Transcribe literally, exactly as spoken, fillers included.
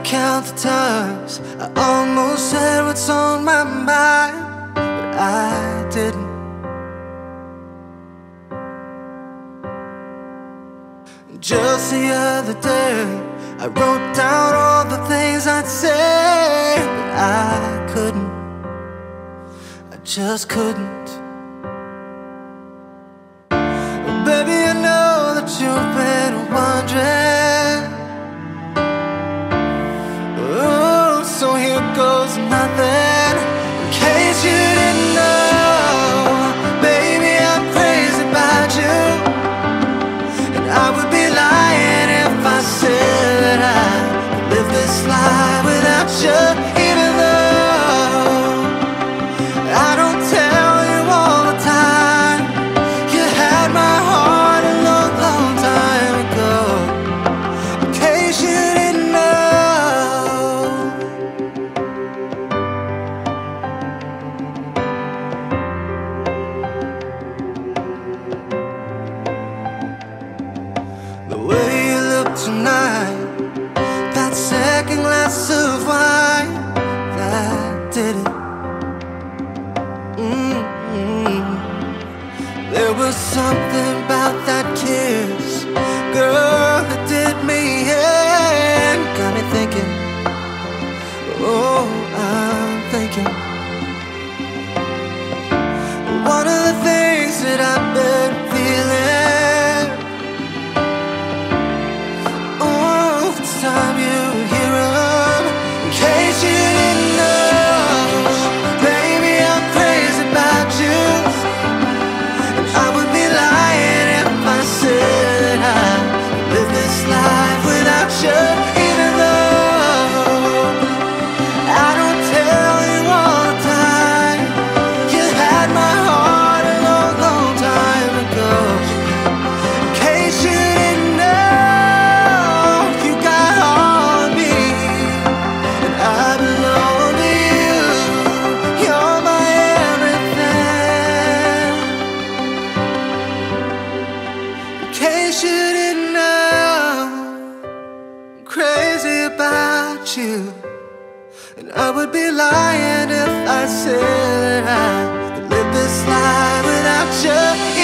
count the times I almost said what's on my mind, but I didn't. Just the other day, I wrote down all the things I'd say, but I couldn't. I just couldn't. Baby, I know that you've been wondering. Oh, so here goes nothing. In case you didn't know, baby, I'm crazy about you. And I would be lying if I said that I could live this life without you. Even though I don't tell you all the time, you had my heart a long, long time ago. In case you didn't know. The way you look tonight, that second glass of wine, that did it. Mm-hmm. There was something about that kiss, girl, that did me in. Got me thinking, oh, I'm thinking. One of the things that I've been feeling, oh, it's time you hear 'em. In case you didn't know, baby, I'm crazy about you. And I would be lying if I said I live this life without you. Even though I don't tell you all the time, you had my heart a long, long time ago. In case you didn't know, you got all of me, and I belong to you. You're my everything. In case you didn't know, I'm crazy about you. And I would be lying if I said that I could live this life without you.